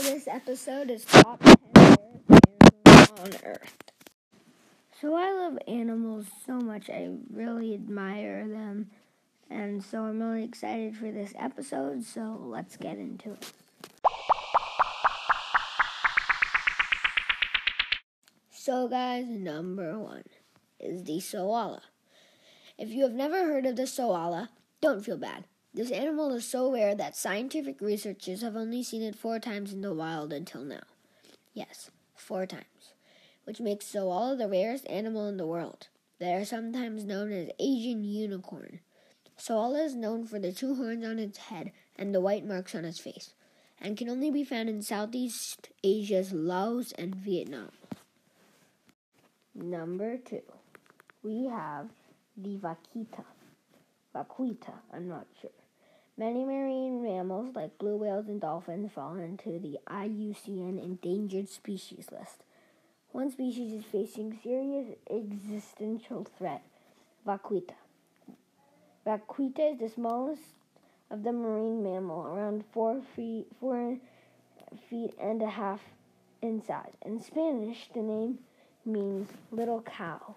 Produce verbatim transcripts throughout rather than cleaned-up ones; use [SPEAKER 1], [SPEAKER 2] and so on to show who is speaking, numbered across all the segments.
[SPEAKER 1] this episode is Top ten Animals on Earth. So I love animals so much. I really admire them. And so I'm really excited for this episode. So let's get into it. So guys, number one is the Soala. If you have never heard of the Soala, don't feel bad. This animal is so rare that scientific researchers have only seen it four times in the wild until now. Yes, four times, which makes Soala the rarest animal in the world. They are sometimes known as Asian unicorn. Soala is known for the two horns on its head and the white marks on its face, and can only be found in Southeast Asia's Laos and Vietnam. Number two, we have the vaquita. Vaquita, I'm not sure. Many marine mammals, like blue whales and dolphins, fall into the I U C N endangered species list. One species is facing serious existential threat, vaquita. Vaquita is the smallest of the marine mammal, around four feet, four feet and a half in size. In Spanish, the name means little cow.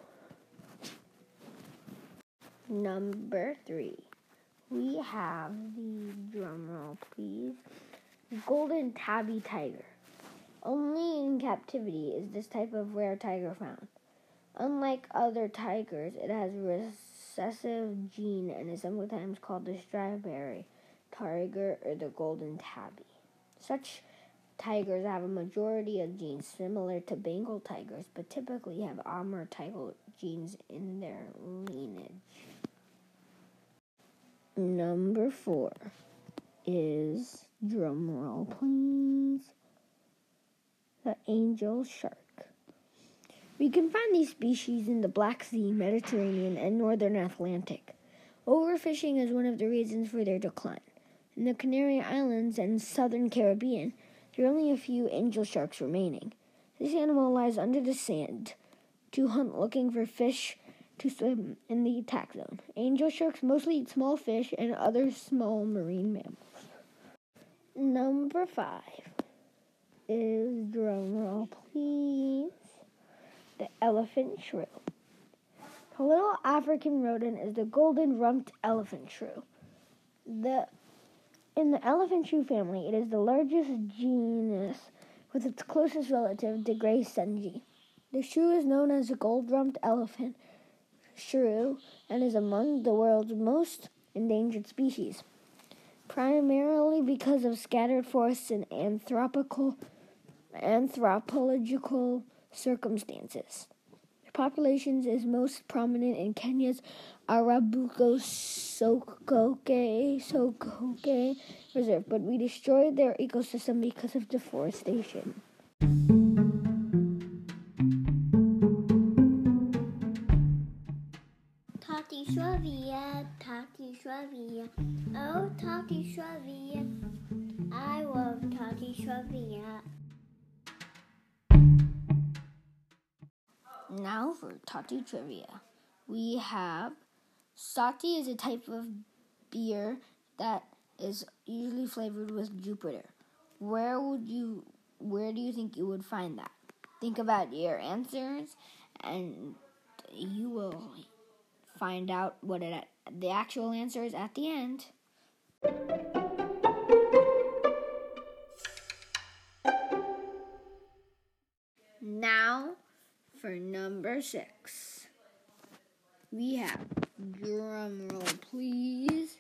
[SPEAKER 1] Number three, we have the, drumroll please, golden tabby tiger. Only in captivity is this type of rare tiger found. Unlike other tigers, it has a recessive gene and is sometimes called the strawberry tiger or the golden tabby. Such tigers have a majority of genes similar to Bengal tigers, but typically have Amur tiger genes in their lineage. Number four is, drumroll please, the angel shark. We can find these species in the Black Sea, Mediterranean, and northern Atlantic. Overfishing is one of the reasons for their decline. In the Canary Islands and southern Caribbean, there are only a few angel sharks remaining. This animal lies under the sand to hunt, looking for fish to swim in the attack zone. Angel sharks mostly eat small fish and other small marine mammals. Number five is, drumroll please, the elephant shrew. The little African rodent is the golden-rumped elephant shrew. The In the elephant shrew family, it is the largest genus, with its closest relative, the gray senji. The shrew is known as the gold-rumped elephant shrew and is among the world's most endangered species, primarily because of scattered forests and anthropical, anthropological circumstances. The population is most prominent in Kenya's Arabuko Sokoke, Sokoke Reserve, but we destroyed their ecosystem because of deforestation.
[SPEAKER 2] Tati Suavia, Tati Suavia, oh Tati Suavia, I love Tati Suavia.
[SPEAKER 1] Now for Tati Trivia. We have, Sati is a type of beer that is usually flavored with Jupiter. Where would you, where do you think you would find that? Think about your answers and you will find out what it, the actual answer is at the end. Now for number six. We have, drumroll please,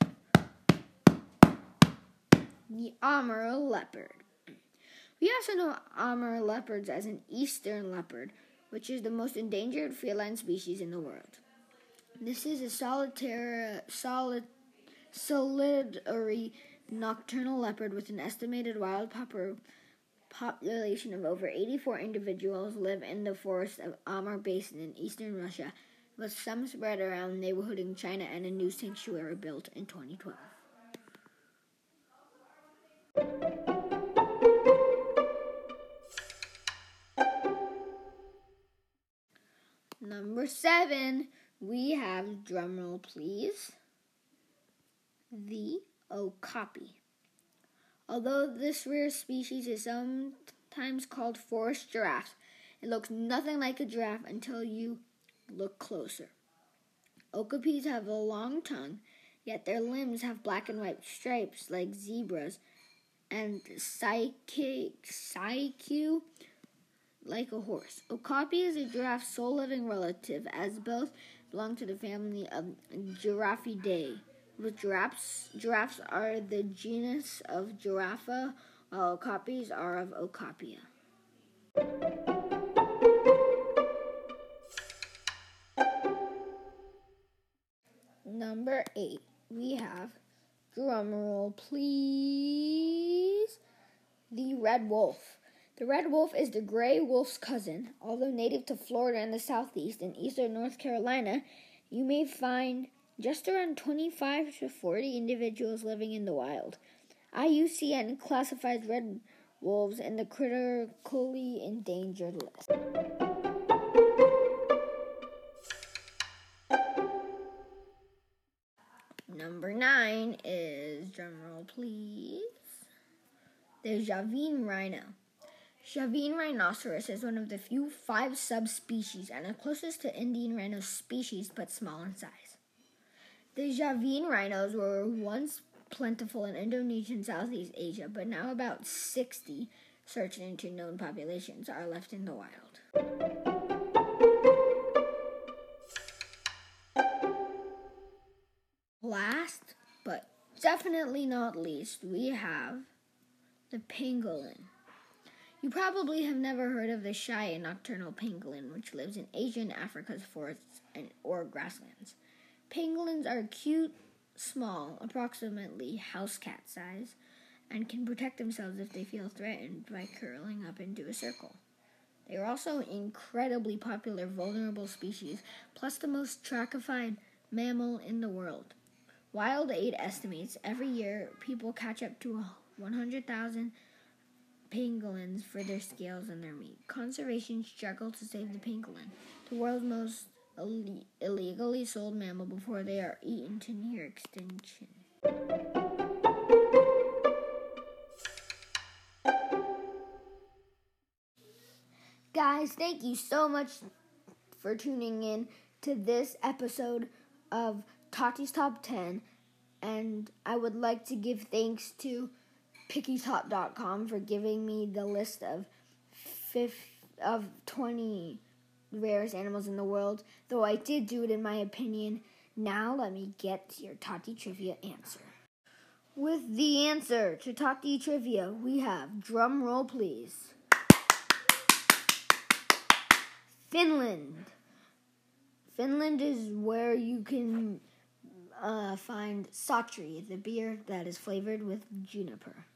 [SPEAKER 1] the Amur leopard. We also know Amur leopards as an eastern leopard, which is the most endangered feline species in the world. This is a solitary, solid, solitary nocturnal leopard with an estimated wild pop- population of over eighty-four individuals live in the forests of Amur Basin in eastern Russia, with some spread around neighborhood in China and a new sanctuary built in twenty twelve. Number seven, we have, drumroll please, the okapi. Although this rare species is sometimes called forest giraffe, it looks nothing like a giraffe until you look closer. Okapis have a long tongue, yet their limbs have black and white stripes like zebras, and Psyche like a horse. Okapi is a giraffe's sole living relative, as both belong to the family of Giraffidae. With giraffes, giraffes are the genus of Giraffa, while okapis are of Okapia. Number eight, we have, drumroll please, the red wolf. The red wolf is the gray wolf's cousin. Although native to Florida and the southeast and eastern North Carolina, you may find just around twenty-five to forty individuals living in the wild. I U C N classifies red wolves in the critically endangered list. Number nine is, drumroll please, the Javine rhino. Javine rhinoceros is one of the few five subspecies and is closest to Indian rhino species but small in size. The Javine rhinos were once plentiful in Indonesia and Southeast Asia, but now about sixty, searched into known populations, are left in the wild. Last, but definitely not least, we have the pangolin. You probably have never heard of the shy and nocturnal pangolin, which lives in Asia and Africa's forests and or grasslands. Pangolins are cute, small, approximately house cat size, and can protect themselves if they feel threatened by curling up into a circle. They are also an incredibly popular vulnerable species, plus the most trackified mammal in the world. Wild Aid estimates every year people catch up to one hundred thousand pangolins for their scales and their meat. Conservation struggle to save the pangolin, the world's most Ill- illegally sold mammal, before they are eaten to near extinction. Guys, thank you so much for tuning in to this episode of Tati's Top ten, and I would like to give thanks to picky top dot com for giving me the list of fifth, of twenty rarest animals in the world, though I did do it in my opinion. Now let me get to your Tati Trivia answer. With the answer to Tati Trivia, we have, drum roll please, Finland. Finland is where you can uh, find Sotri, the beer that is flavored with juniper.